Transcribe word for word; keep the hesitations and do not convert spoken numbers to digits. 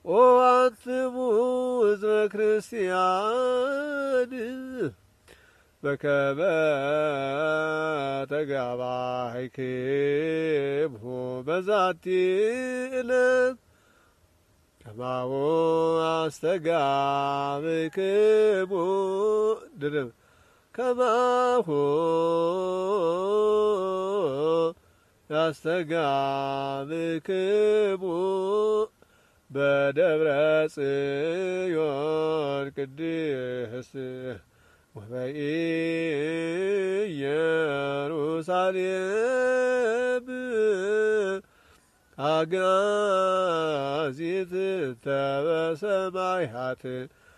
ኦ አንትሙ ሕዝበ ክርስቲያን በከመ ተጋባይክሙ በዛቲ ዕለት ከማሁ አስተጋብክሙ ድርብ ከማሁ ያስተጋብክሙ በደብረ ጽዮን ቅድስት ወበኢየሩሳሌም አጋዚት ተበሰማያት